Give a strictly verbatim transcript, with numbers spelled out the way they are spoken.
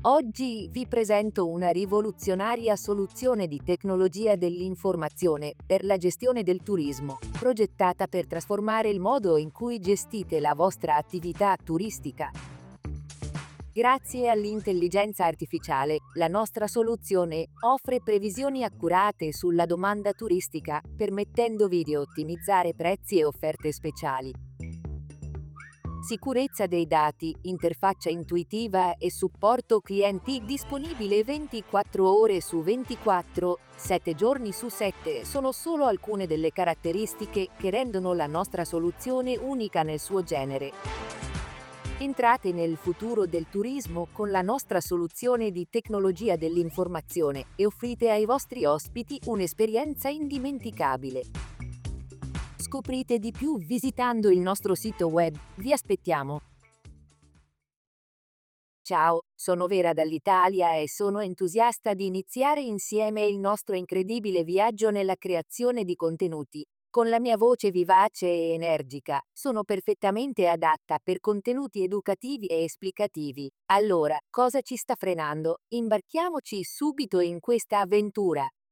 Oggi vi presento una rivoluzionaria soluzione di tecnologia dell'informazione per la gestione del turismo, progettata per trasformare il modo in cui gestite la vostra attività turistica. Grazie all'intelligenza artificiale, la nostra soluzione offre previsioni accurate sulla domanda turistica, permettendovi di ottimizzare prezzi e offerte speciali. Sicurezza dei dati, interfaccia intuitiva e supporto clienti disponibile ventiquattro ore su ventiquattro, sette giorni su sette sono solo alcune delle caratteristiche che rendono la nostra soluzione unica nel suo genere. Entrate nel futuro del turismo con la nostra soluzione di tecnologia dell'informazione e offrite ai vostri ospiti un'esperienza indimenticabile. Scoprite di più visitando il nostro sito web. Vi aspettiamo! Ciao, sono Vera dall'Italia e sono entusiasta di iniziare insieme il nostro incredibile viaggio nella creazione di contenuti. Con la mia voce vivace e energica, sono perfettamente adatta per contenuti educativi e esplicativi. Allora, cosa ci sta frenando? Imbarchiamoci subito in questa avventura!